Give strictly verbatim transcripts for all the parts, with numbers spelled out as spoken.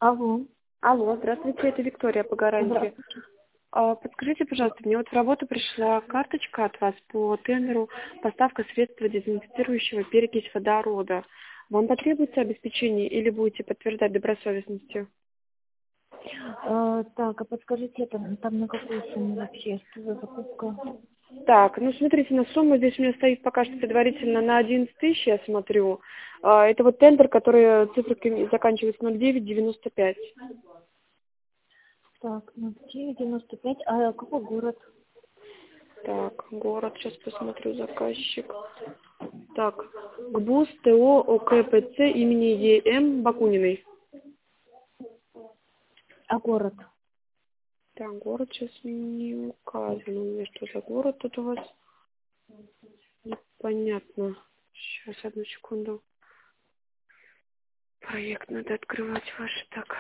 Алло. Алло, здравствуйте, это Виктория по гарантии. Здравствуйте. А, Подскажите, пожалуйста, мне вот в работу пришла карточка от вас по тендеру поставка средства дезинфицирующего перекись водорода. Вам потребуется обеспечение или будете подтверждать добросовестностью? Э, так, а подскажите, там, там на какую сумму вообще, что за закупка? Так, ну смотрите, на сумму здесь у меня стоит пока что предварительно на одиннадцать тысяч, я смотрю. А, Это вот тендер, который цифрами заканчивается ноль девять девяносто пять. Так, ну девять девяносто пять, а какой город? Так, город, сейчас посмотрю, заказчик. Так, ГБУС ТО ОКПЦ имени ЕМ Бакуниной. А город? Так, город сейчас не указан. У меня что за город тут у вас? Непонятно. Сейчас, одну секунду. Проект надо открывать ваш. Так.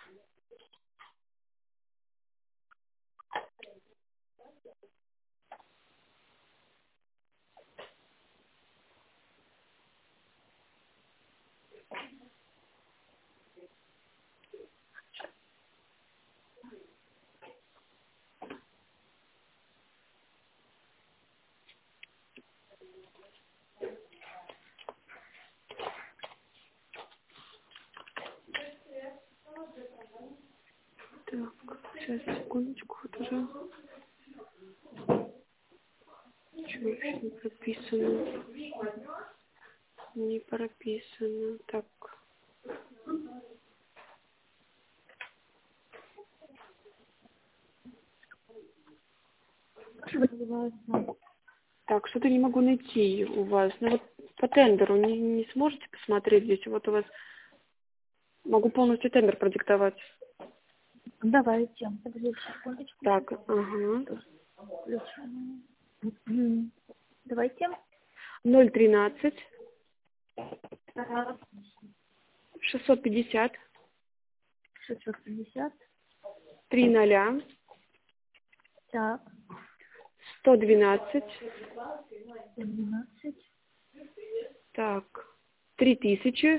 Так, сейчас, секундочку, вот уже. Чего вообще не прописано? Не прописано. Так. Что называется? Так, что-то не могу найти у вас. Ну вот по тендеру не, не сможете посмотреть здесь? Вот у вас могу полностью тендер продиктовать. Давайте, подождите секундочку. Так, ага. Включаем. Мгм. Давайте. ноль тринадцать Так, шестьсот пятьдесят шестьсот пятьдесят. три ноля Так, сто двенадцать. двенадцать. Так, три тысячи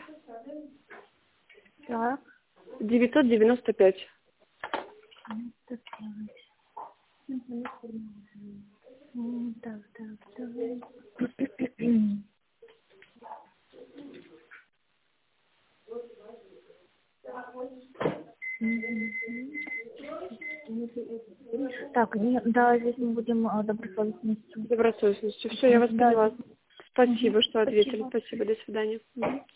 Так, девятьсот девяносто пять. девяносто пять. Мгм. М, Так, так, так. Так, не, да, здесь мы будем а, добросовестностью. Добросовестностью. Все, я вас Да, поняла. здесь. Мгм. Спасибо, что ответили. Спасибо. Спасибо, до свидания. Мгм.